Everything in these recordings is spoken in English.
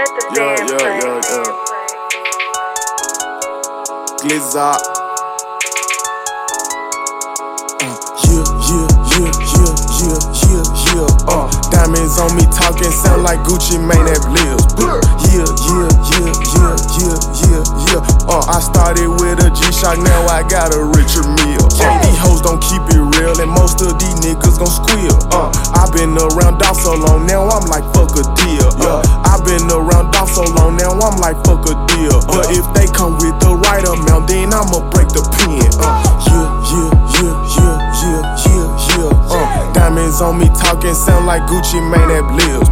Let the band play. Glizzy. Diamonds on me talking, sound like Gucci Mane at Bliss. I started with a G-Shock, now I got a richer meal. These hoes don't keep it real, and most of these niggas gon' squeal. I been around dog so long, now I'm like fuck a deal. I been around dog so long, now I'm like fuck a deal. But if they come with the right amount, then I'ma break the pen. Diamonds on me talking, sound like Gucci Mane at Bliss.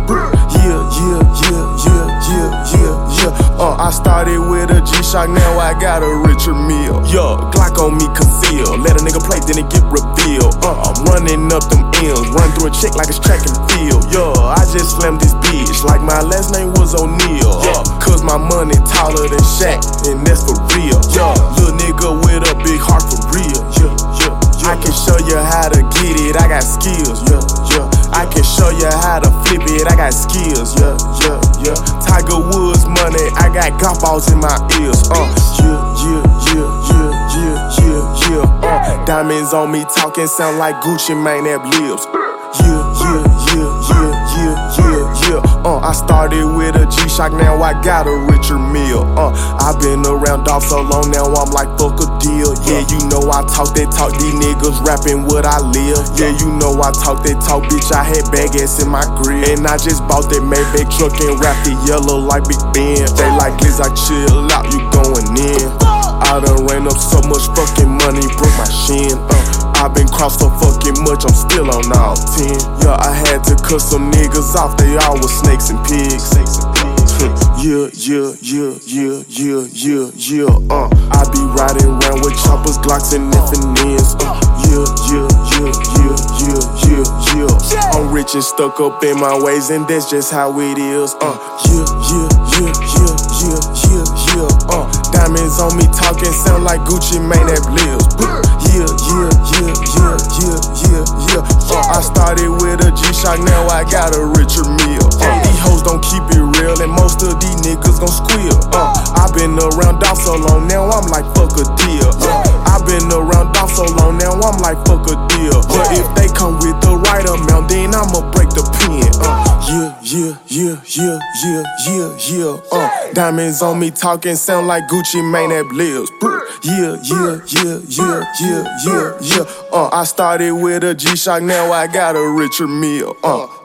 I started with a G-Shock, now I got a richer meal. Glock on me conceal, let a nigga play, then it get revealed. I'm running up them M's, run through a chick like it's track and field. I just slammed this bitch like my last name was O'Neal. Cause my money taller than Shaq, and that's for real. Little nigga with a big heart for real. I can show you how to get it, I got skills, I can show you how to flip it, I got skills, Tiger Woods money, I got golf balls in my ears, Diamonds on me talking, sound like Gucci Mane at Lips. I started with a G-Shock, now I got a richer meal. I been around dog so long, now I'm like fuck a deal. Yeah, you know I talk that talk, these niggas rapping what I live. Yeah, you know I talk that talk, bitch, I had bag ass in my grill. And I just bought that Maybach truck and wrapped it yellow like Big Ben. They like Glizzy, chill out, you going in. I done ran up so much fucking money, broke my shin. I been crossed so fucking much, I'm still on all 10. I had to cut some niggas off, they all was snakes and pigs. I be riding around with choppers, Glocks and FNNs. I'm rich and stuck up in my ways, and that's just how it is. Diamonds on me talking, sound like Gucci Mane at Bliss. I started with a G-Shock, now I got a richer meal. These hoes don't keep it real, and most of these niggas gon' squeal. I been around dog so long, now I'm like fuck a deal. I been around dog so long, now I'm like fuck a deal. But if they come with the right amount, then I'ma break the pen. Diamonds on me talking, sound like Gucci Mane at Bliss. I started with a G-Shock, now I got a richer meal.